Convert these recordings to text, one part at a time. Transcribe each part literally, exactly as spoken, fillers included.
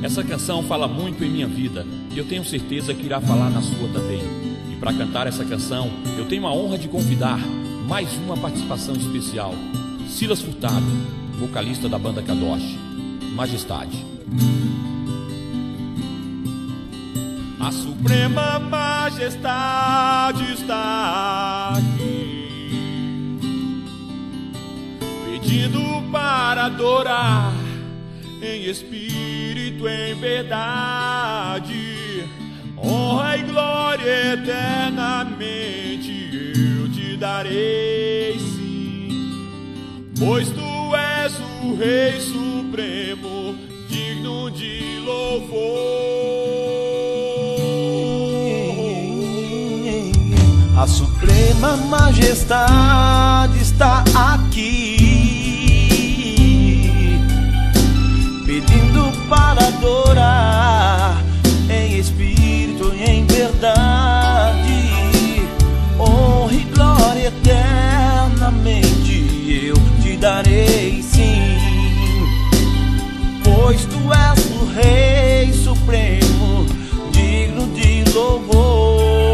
Essa canção fala muito em minha vida e eu tenho certeza que irá falar na sua também. E para cantar essa canção, eu tenho a honra de convidar mais uma participação especial. Silas Furtado, vocalista da banda Kadosh. Majestade. A suprema majestade está aqui, pedindo para adorar em espírito, em verdade. Honra e glória eternamente eu te darei, sim, pois tu és o Rei Supremo, digno de louvor. A suprema majestade está aqui, pedindo para adorar em espírito e em verdade. Honra e glória eternamente eu te darei, sim, pois tu és o Rei Supremo, digno de louvor.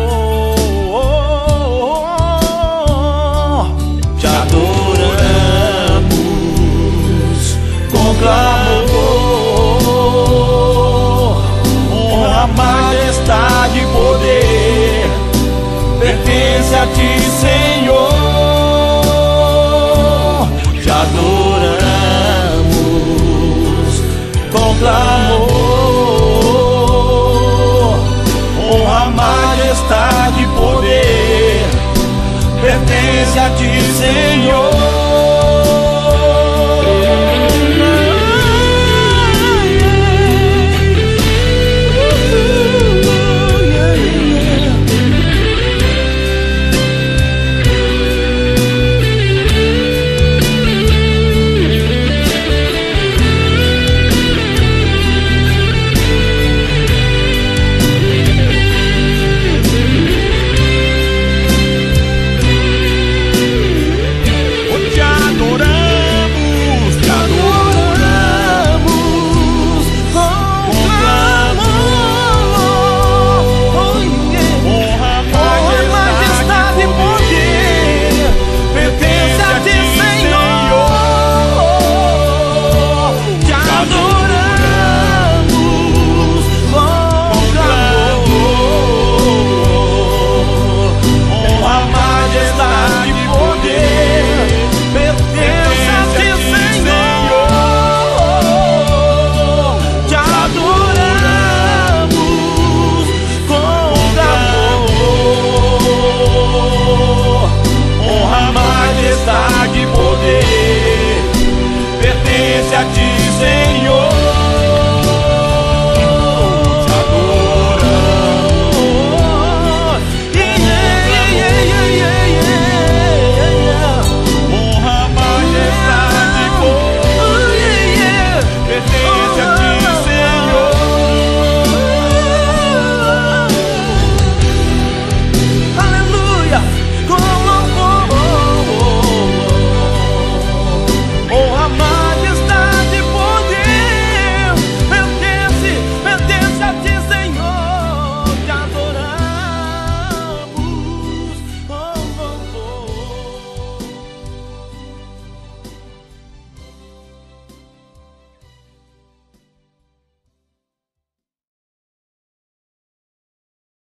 Te adoramos com clamor. Honra, majestade e poder pertence a ti, Senhor. Te adoramos com clamor. Honra, majestade e poder pertence a ti, Senhor.